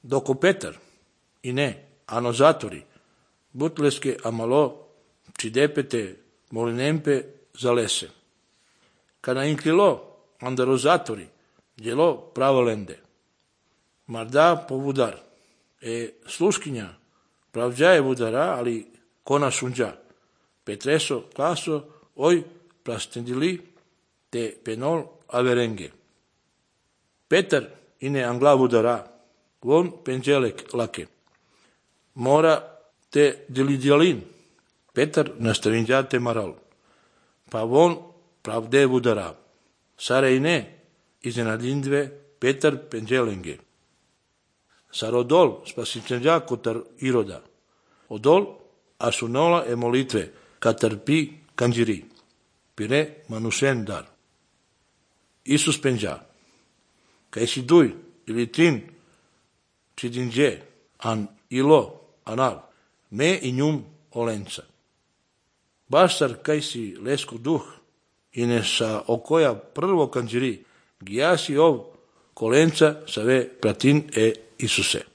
Doco Petar, ine, anozatori, butleske amalo, cidepete, molinempe, zalese. Kana inklilo, andarozatori, djelo pravolende. Marda povudar, sluškinja, pravdjaje vudara, ali kona šunđa. Petreso, klaso, oj, prastendili, te penol averenge. Petar, ine angla vudara, von penđelek lake. Mora te dilidjalin, Petar nastavinđate maral. Pa von pravde vudara. Sare ine, iznenadindve, Petar penđelenge. Sarodol, spasitelja kotar iroda. Odol, asunola e molitve, katar pi kanđiri. Pire manusen dar. Isus penđa. Kaj si duj, ili tin, cidinđe, an ilo, anal, me i njum olenca. Basar kaj si lesko duh, ine sa okoja prvo kanđiri, gijasi ov kolenca sa ve pratin e Isuse.